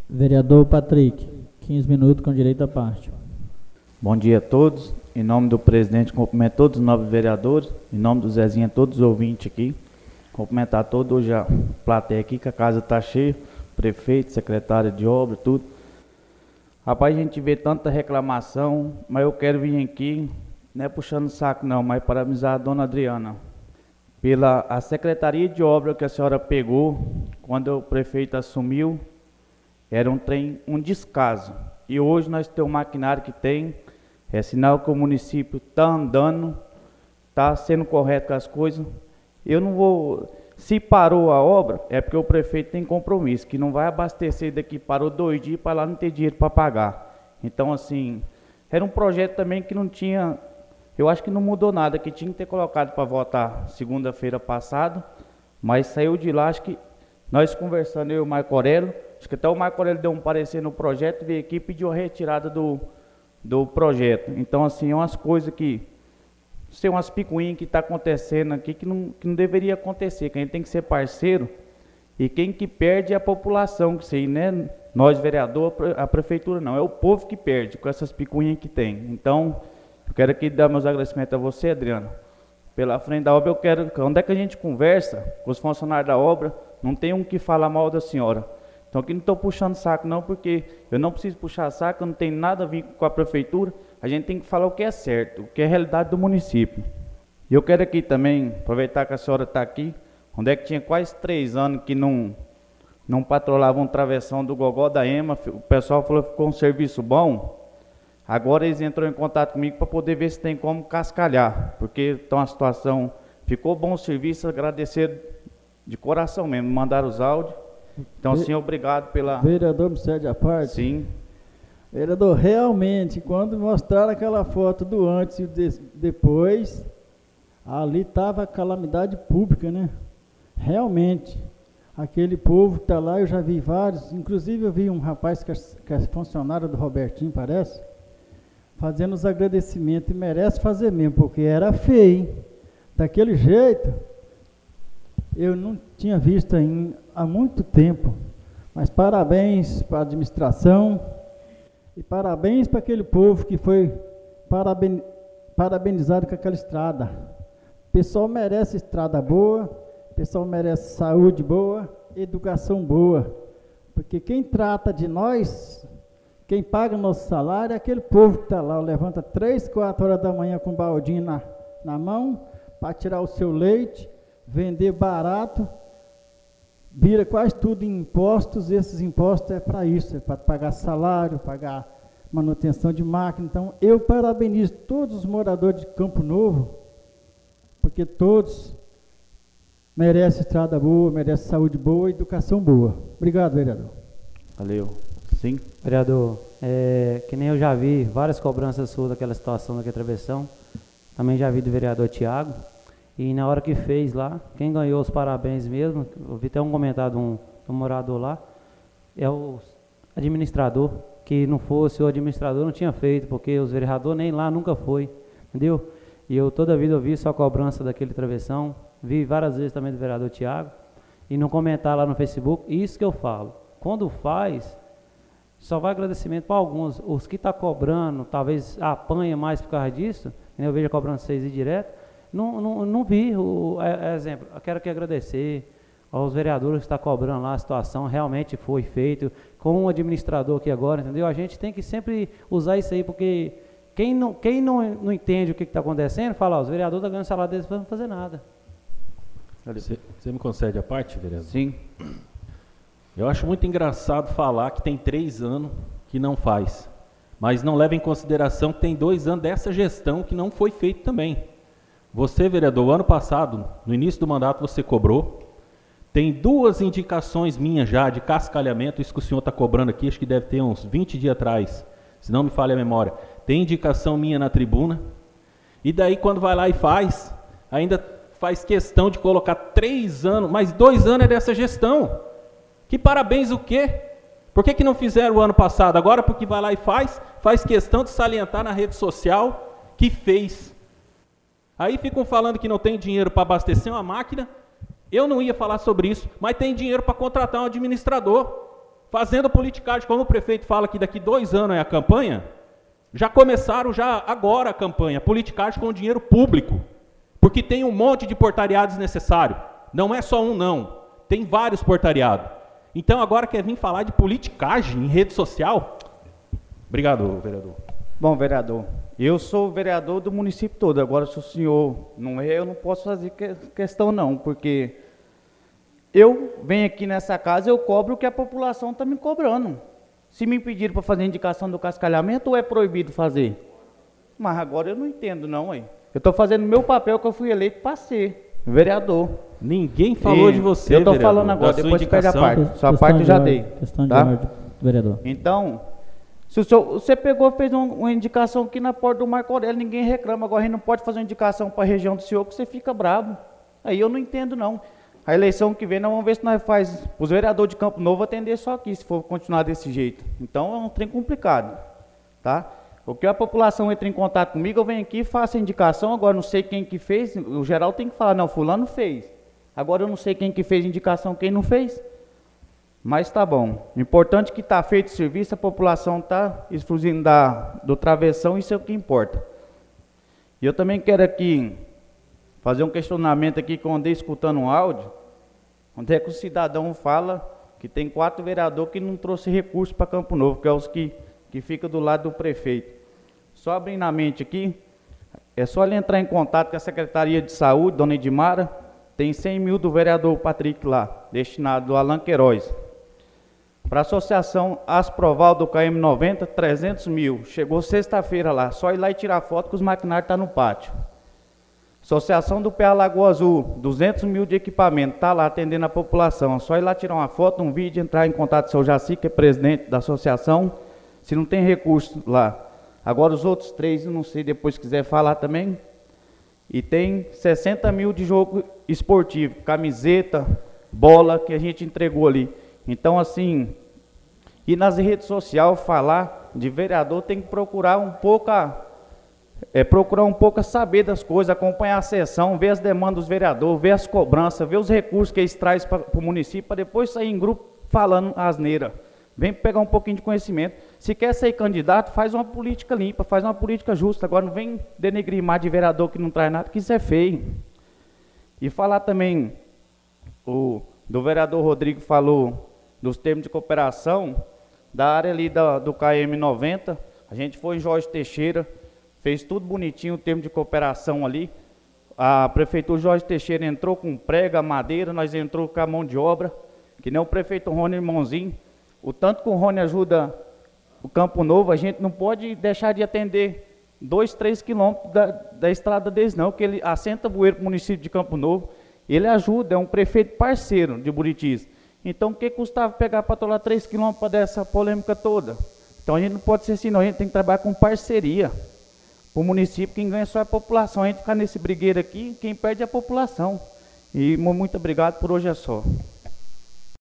Vereador Patrick, 15 minutos com direito à parte. Bom dia a todos. Em nome do presidente, cumprimento todos os 9 vereadores. Em nome do Zezinho, todos os ouvintes aqui. Cumprimentar todos hoje a plateia aqui, que a casa está cheia. Prefeito, secretário de obra, tudo. Rapaz, a gente vê tanta reclamação, mas eu quero vir aqui, não é puxando o saco não, mas parabenizar a dona Adriana pela a secretaria de obra que a senhora pegou quando o prefeito assumiu. Era um descaso. E hoje nós temos um maquinário que tem, é sinal que o município está andando, está sendo correto com as coisas. Eu não vou... Se parou a obra, é porque o prefeito tem compromisso, que não vai abastecer daqui, parou 2 dias para lá não ter dinheiro para pagar. Então, assim, era um projeto também que não tinha... Eu acho que não mudou nada, que tinha que ter colocado para votar segunda-feira passada, mas saiu de lá, acho que nós conversando, eu e o Marco Aurélio, acho que até o Marco Aurélio deu um parecer no projeto, veio aqui e pediu a retirada do projeto. Então, assim, é umas coisas que... Tem umas picuinhas que está acontecendo aqui que não deveria acontecer, que a gente tem que ser parceiro, e quem que perde é a população, que sei, né? Nós, vereador, a prefeitura não, é o povo que perde com essas picuinhas que tem. Então, eu quero aqui dar meus agradecimentos a você, Adriano, pela frente da obra. Eu quero, onde é que a gente conversa com os funcionários da obra, não tem um que fala mal da senhora. Então aqui não estou puxando saco não, porque eu não preciso puxar saco, eu não tenho nada a ver com a prefeitura. A gente tem que falar o que é certo, o que é a realidade do município. E eu quero aqui também, aproveitar que a senhora está aqui, onde é que tinha quase 3 anos que não patrolhava um travessão do Gogó da EMA, o pessoal falou que ficou um serviço bom. Agora eles entrou em contato comigo para poder ver se tem como cascalhar, porque então a situação, ficou bom o serviço, agradecer de coração mesmo, mandaram os áudios. Então, assim, obrigado pela... Vereador, me cede a parte? Sim. Vereador, realmente, quando mostraram aquela foto do antes e o depois, ali estava a calamidade pública, né? Realmente, aquele povo que está lá, eu já vi vários, inclusive eu vi um rapaz que é funcionário do Robertinho, parece, fazendo os agradecimentos, e merece fazer mesmo, porque era feio, hein? Daquele jeito, eu não tinha visto há muito tempo, mas parabéns para a administração e parabéns para aquele povo que foi parabenizado com aquela estrada. O pessoal merece estrada boa, o pessoal merece saúde boa, educação boa, porque quem trata de nós, quem paga nosso salário é aquele povo que está lá, levanta 3, 4 horas da manhã com um baldinho na mão, para tirar o seu leite, vender barato, vira quase tudo em impostos. Esses impostos é para isso, é para pagar salário, pagar manutenção de máquina. Então, eu parabenizo todos os moradores de Campo Novo, porque todos merecem estrada boa, merecem saúde boa e educação boa. Obrigado, vereador. Valeu. Sim. Vereador, que nem eu já vi várias cobranças suas daquela situação daquela travessão, também já vi do vereador Tiago. E na hora que fez lá, quem ganhou os parabéns mesmo, eu vi até um comentário de um morador lá, é o administrador, que não fosse o administrador não tinha feito, porque os vereadores nem lá nunca foi, entendeu? E eu toda a vida eu vi só a cobrança daquele travessão, vi várias vezes também do vereador Tiago, e não comentar lá no Facebook, isso que eu falo, quando faz, só vai agradecimento para alguns, os que estão cobrando, talvez apanha mais por causa disso, eu vejo a cobrança 6 e direto, não vi exemplo. Eu quero aqui agradecer aos vereadores que estão cobrando lá a situação, realmente foi feito com um administrador aqui agora, entendeu? A gente tem que sempre usar isso aí, porque quem não entende o que está acontecendo, fala, os vereadores estão ganhando salário deles para não fazer nada. Você me concede a parte, vereador? Sim. Eu acho muito engraçado falar que tem 3 anos que não faz, mas não leva em consideração que tem 2 anos dessa gestão que não foi feito também. Você, vereador, ano passado, no início do mandato, você cobrou. Tem 2 indicações minhas já de cascalhamento, isso que o senhor está cobrando aqui, acho que deve ter uns 20 dias atrás, se não me falha a memória. Tem indicação minha na tribuna. E daí, quando vai lá e faz, ainda faz questão de colocar 3 anos, mas 2 anos é dessa gestão. Que parabéns o quê? Por que não fizeram o ano passado? Agora, porque vai lá e faz questão de salientar na rede social que fez. Aí ficam falando que não tem dinheiro para abastecer uma máquina. Eu não ia falar sobre isso, mas tem dinheiro para contratar um administrador. fazendo politicagem, como o prefeito fala que daqui 2 anos é a campanha, já começaram agora a campanha, politicagem com dinheiro público, porque tem um monte de portariado desnecessário, não é só um não, tem vários portariados. Então agora quer vir falar de politicagem em rede social? Obrigado, vereador. Bom, vereador, eu sou vereador do município todo, agora se o senhor não é, eu não posso fazer questão não, porque eu venho aqui nessa casa, eu cobro o que a população está me cobrando. Se me pediram para fazer indicação do cascalhamento, ou é proibido fazer? Mas agora eu não entendo não, aí. Eu estou fazendo o meu papel que eu fui eleito para ser vereador. Ninguém falou de você, eu estou vereador, falando agora, da sua depois pede a indicação. parte. Sua parte eu já dei. Questão de Tá? ordem, vereador. Então, se o senhor, você pegou e fez uma indicação aqui na porta do Marco Aurélio, ninguém reclama. Agora a gente não pode fazer uma indicação para a região do senhor, que você fica bravo. Aí eu não entendo não. A eleição que vem, nós vamos ver se nós faz os vereadores de Campo Novo atender só aqui, se for continuar desse jeito. Então é um trem complicado, tá? O que a população entra em contato comigo, eu venho aqui e faço a indicação, agora não sei quem que fez, o geral tem que falar, não, fulano fez. Agora eu não sei quem que fez a indicação, quem não fez. Mas tá bom. O importante é que está feito o serviço, a população está excluindo do travessão, isso é o que importa. E eu também quero aqui fazer um questionamento aqui que eu andei escutando um áudio, onde é que o cidadão fala que tem 4 vereadores que não trouxe recurso para Campo Novo, que é os que ficam do lado do prefeito. Só abrindo a mente aqui, é só ele entrar em contato com a Secretaria de Saúde, dona Edmara, tem 100 mil do vereador Patrick lá, destinado ao Alan Queiroz. Para a Associação Asproval do KM90, 300 mil, chegou sexta-feira lá, só ir lá e tirar foto que os maquinários estão no pátio. Associação do PA Lagoa Azul, 200 mil de equipamento, está lá atendendo a população. Só ir lá tirar uma foto, um vídeo, entrar em contato com o seu Jaci, que é presidente da associação, se não tem recurso lá. Agora os outros 3, não sei, depois se quiser falar também. E tem 60 mil de jogo esportivo, camiseta, bola, que a gente entregou ali. Então, assim, e nas redes sociais, falar de vereador tem que procurar um pouco saber das coisas, acompanhar a sessão, ver as demandas dos vereadores, ver as cobranças, ver os recursos que eles trazem para o município, para depois sair em grupo falando asneira. Vem pegar um pouquinho de conhecimento. Se quer ser candidato, faz uma política limpa, faz uma política justa. Agora não vem denegrir mais de vereador que não traz nada, que isso é feio. E falar também, do vereador Rodrigo falou dos termos de cooperação, da área ali do KM90, a gente foi em Jorge Teixeira, fez tudo bonitinho, o termo de cooperação ali. A prefeitura Jorge Teixeira entrou com prega, madeira, nós entrou com a mão de obra, que nem o prefeito Rony Irmãozinho. O tanto que o Rony ajuda o Campo Novo, a gente não pode deixar de atender 2, 3 quilômetros da estrada deles não, que ele assenta bueiro para o município de Campo Novo, ele ajuda, é um prefeito parceiro de Buritis. Então o que custava pegar para atolar 3 quilômetros para dessa polêmica toda? Então a gente não pode ser assim não, a gente tem que trabalhar com parceria. Para o município, quem ganha só é a população, a gente ficar nesse brigueiro aqui, quem perde é a população. E muito obrigado, por hoje é só.